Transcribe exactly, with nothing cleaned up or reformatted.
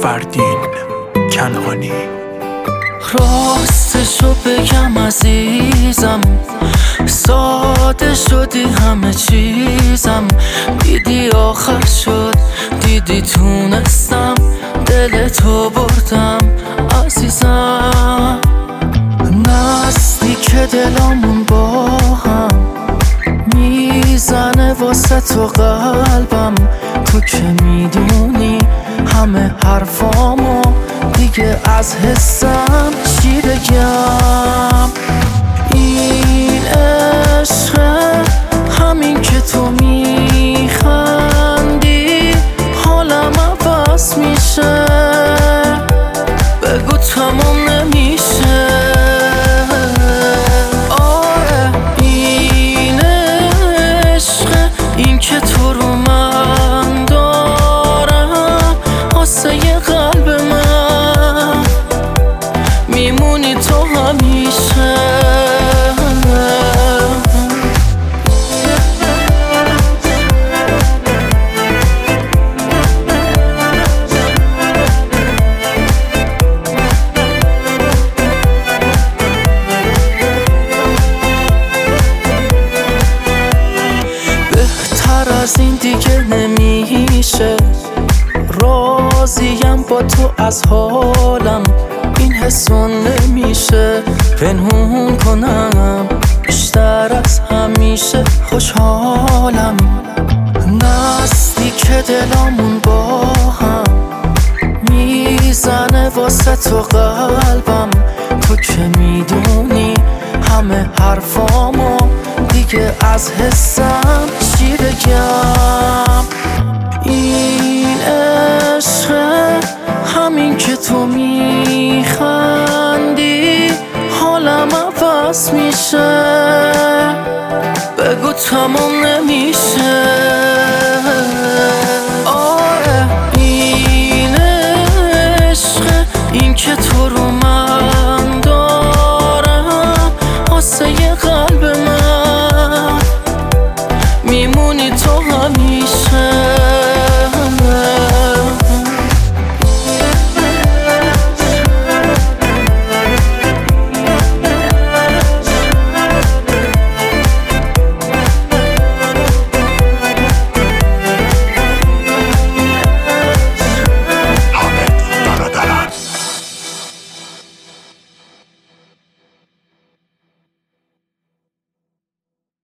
فردین کنعانی. راستشو بگم عزیزم، ساده شدی همه چیزم. دیدی آخر شد، دیدی تونستم دل تو بردم عزیزم. نزدیک دلامون با هم میزنه واسه تو قلبم. تو که میدونی همه حرفامو دیگه از حسم چی بگم. این عشقه، همین که تو میخندی حالم عوض میشه. بگو تمام نمیشه. آره این عشقه، این که تو رو من دارم واسه قلب من میمونی تو همیشه. بهتر از این دیگه نمیشه. راضیم با تو از حالم، این حسون نمیشه پنهون کنم. بیشتر از همیشه خوشحالم. نزدیک دلامون با هم میزنه واسه تو قلبم. تو که میدونی همه حرفامو دیگه از حسم چی بگم. این عشقه، همین که تو میخندی حالم عوض میشه. بگو تمام نمیشه. آره این عشقه، این که تو رو من دارم واسه قلب من